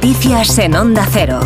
Noticias en Onda Cero.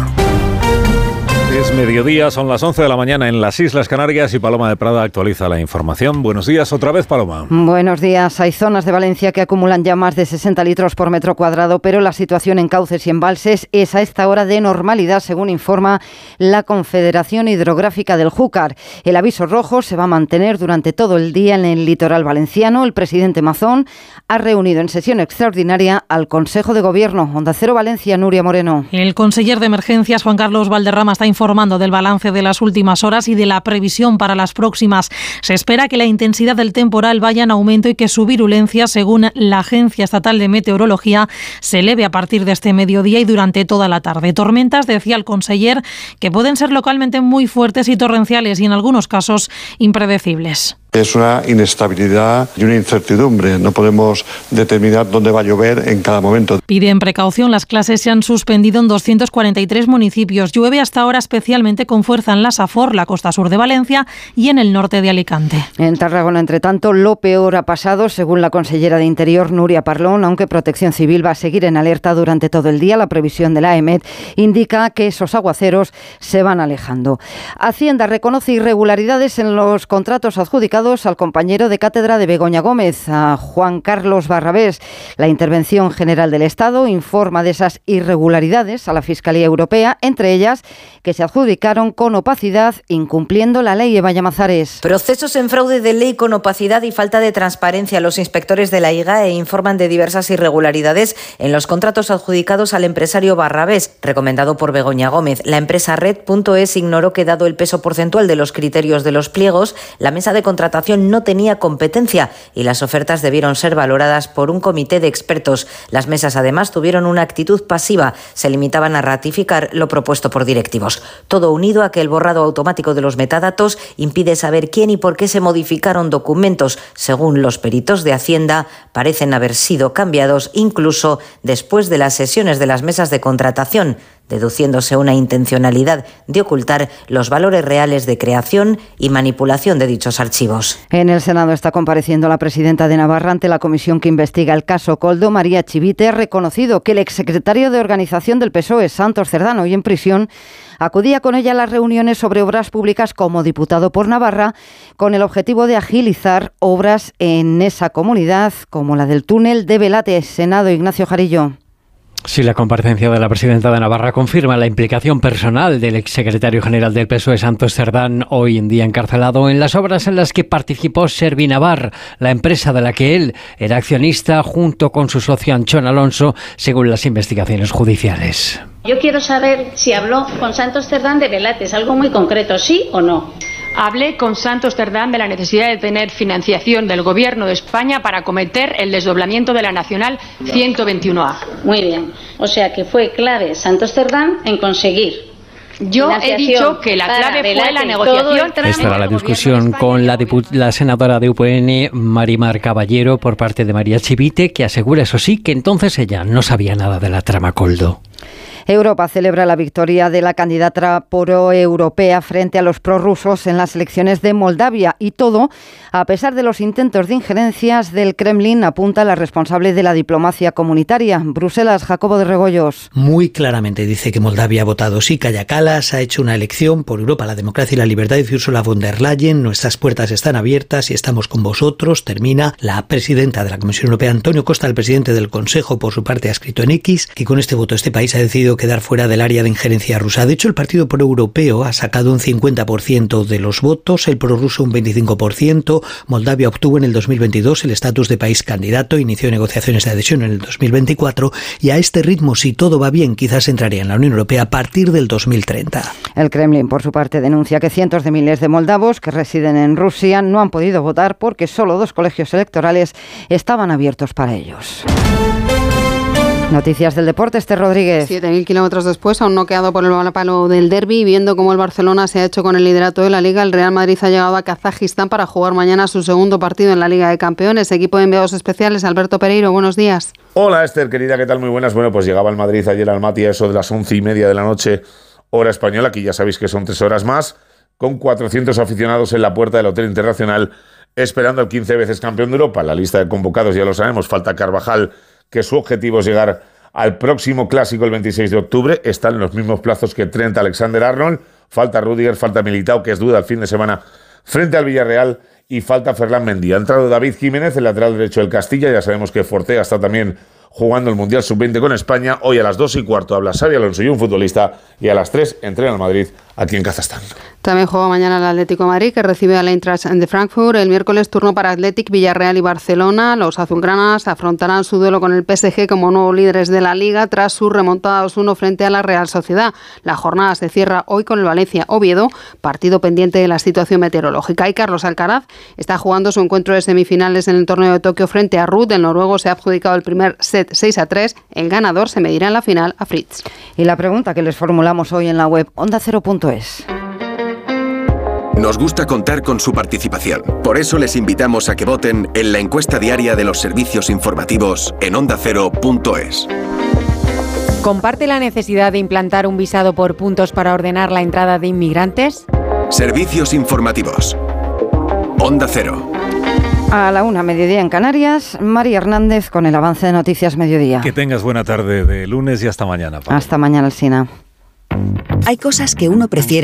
Es mediodía, son las 11 de la mañana en las Islas Canarias y Paloma de Prada actualiza la información. Buenos días otra vez, Paloma. Buenos días. Hay zonas de Valencia que acumulan ya más de 60 litros por metro cuadrado, pero la situación en cauces y embalses es a esta hora de normalidad, según informa la Confederación Hidrográfica del Júcar. El aviso rojo se va a mantener durante todo el día en el litoral valenciano. El presidente Mazón ha reunido en sesión extraordinaria al Consejo de Gobierno. Onda Cero Valencia, Nuria Moreno. El conseller de Emergencias, Juan Carlos Valderrama, está informando del balance de las últimas horas y de la previsión para las próximas. Se espera que la intensidad del temporal vaya en aumento y que su virulencia, según la Agencia Estatal de Meteorología, se eleve a partir de este mediodía y durante toda la tarde. Tormentas, decía el conseller, que pueden ser localmente muy fuertes y torrenciales y en algunos casos impredecibles. Es una inestabilidad y una incertidumbre. No podemos determinar dónde va a llover en cada momento. Piden precaución. Las clases se han suspendido en 243 municipios. Llueve hasta ahora especialmente con fuerza en la Safor, la costa sur de Valencia y en el norte de Alicante. En Tarragona, entre tanto, lo peor ha pasado, según la consellera de Interior, Núria Parlon, aunque Protección Civil va a seguir en alerta durante todo el día. La previsión de la EMET indica que esos aguaceros se van alejando. Hacienda reconoce irregularidades en los contratos adjudicados al compañero de cátedra de Begoña Gómez, a Juan Carlos Barrabés. La Intervención General del Estado informa de esas irregularidades a la Fiscalía Europea, entre ellas que se adjudicaron con opacidad, incumpliendo la ley. Eva Llamazares. Procesos en fraude de ley con opacidad y falta de transparencia. Los inspectores de la IGAE informan de diversas irregularidades en los contratos adjudicados al empresario Barrabés, recomendado por Begoña Gómez. La empresa Red.es ignoró que, dado el peso porcentual de los criterios de los pliegos, la mesa de contratación no tenía competencia y las ofertas debieron ser valoradas por un comité de expertos. Las mesas, además, tuvieron una actitud pasiva. Se limitaban a ratificar lo propuesto por directivos. Todo unido a que el borrado automático de los metadatos impide saber quién y por qué se modificaron documentos. Según los peritos de Hacienda, parecen haber sido cambiados incluso después de las sesiones de las mesas de contratación, deduciéndose una intencionalidad de ocultar los valores reales de creación y manipulación de dichos archivos. En el Senado está compareciendo la presidenta de Navarra ante la comisión que investiga el caso Koldo. María Chivite ha reconocido que el exsecretario de Organización del PSOE, Santos Cerdán, hoy en prisión, acudía con ella a las reuniones sobre obras públicas como diputado por Navarra, con el objetivo de agilizar obras en esa comunidad, como la del túnel de Belate. Senado, Ignacio Jarillo. Sí, la comparecencia de la presidenta de Navarra confirma la implicación personal del exsecretario general del PSOE, Santos Cerdán, hoy en día encarcelado en las obras en las que participó Servinavar, la empresa de la que él era accionista junto con su socio Anchón Alonso, según las investigaciones judiciales. Yo quiero saber si habló con Santos Cerdán de Belate, es algo muy concreto, ¿sí o no? Hablé con Santos Cerdán de la necesidad de tener financiación del Gobierno de España para acometer el desdoblamiento de la Nacional 121A. Muy bien. O sea que fue clave Santos Cerdán en conseguir. Yo he dicho que la clave fue la negociación. Esta era la discusión con la senadora de UPN, Marimar Caballero, por parte de María Chivite, que asegura, eso sí, que entonces ella no sabía nada de la trama Koldo. Europa celebra la victoria de la candidata proeuropea frente a los prorrusos en las elecciones de Moldavia, y todo a pesar de los intentos de injerencias del Kremlin, apunta la responsable de la diplomacia comunitaria. Bruselas, Jacobo de Regoyos. Muy claramente dice que Moldavia ha votado sí, Kaja Kallas ha hecho una elección por Europa, la democracia y la libertad, dice Ursula von der Leyen. Nuestras puertas están abiertas y estamos con vosotros, termina la presidenta de la Comisión Europea. Antonio Costa, el presidente del Consejo, por su parte, ha escrito en X que con este voto este país ha decidido quedar fuera del área de injerencia rusa. De hecho, el partido proeuropeo ha sacado un 50% de los votos, el prorruso un 25%. Moldavia obtuvo en el 2022 el estatus de país candidato, inició negociaciones de adhesión en el 2024 y a este ritmo, si todo va bien, quizás entraría en la Unión Europea a partir del 2030. El Kremlin, por su parte, denuncia que cientos de miles de moldavos que residen en Rusia no han podido votar porque solo 2 colegios electorales estaban abiertos para ellos. Noticias del deporte, Esther Rodríguez. 7.000 kilómetros después, aún no quedado por el palo del derbi, viendo cómo el Barcelona se ha hecho con el liderato de la Liga, el Real Madrid ha llegado a Kazajistán para jugar mañana su segundo partido en la Liga de Campeones. Equipo de enviados especiales, Alberto Pereiro, buenos días. Hola Esther, querida, ¿qué tal? Muy buenas. Bueno, pues llegaba el Madrid ayer al Mati a eso de las 11:30 de la noche, hora española, aquí ya sabéis que son 3 horas más, con 400 aficionados en la puerta del Hotel Internacional, esperando al 15 veces campeón de Europa. La lista de convocados ya lo sabemos, falta Carvajal, que su objetivo es llegar al próximo clásico el 26 de octubre. Están en los mismos plazos que Trent Alexander-Arnold. Falta Rüdiger, falta Militao, que es duda el fin de semana frente al Villarreal, y falta Ferland Mendy. Ha entrado David Jiménez, el lateral derecho del Castilla. Ya sabemos que Fortea está también jugando el Mundial Sub-20 con España. Hoy a las 2:15 habla Xabi Alonso y un futbolista, y a las 3 entrena al Madrid aquí en Kazajstán. También juega mañana el Atlético de Madrid, que recibe al Eintracht de Frankfurt. El miércoles turno para Athletic, Villarreal y Barcelona. Los azulgranas afrontarán su duelo con el PSG como nuevos líderes de la Liga tras su remontada 2-1 frente a la Real Sociedad. La jornada se cierra hoy con el Valencia-Oviedo, partido pendiente de la situación meteorológica. Y Carlos Alcaraz está jugando su encuentro de semifinales en el torneo de Tokio frente a Ruud. El noruego se ha adjudicado el primer set 6-3. El ganador se medirá en la final a Fritz. Y la pregunta que les formulamos hoy en la web ondacero.es. Nos gusta contar con su participación. Por eso les invitamos a que voten en la encuesta diaria de los servicios informativos en ondacero.es. ¿Comparte la necesidad de implantar un visado por puntos para ordenar la entrada de inmigrantes? Servicios informativos. Onda Cero. A la 1, mediodía en Canarias, María Hernández con el avance de Noticias Mediodía. Que tengas buena tarde de lunes y hasta mañana, Pablo. Hasta mañana, Alsina. Hay cosas que uno prefiere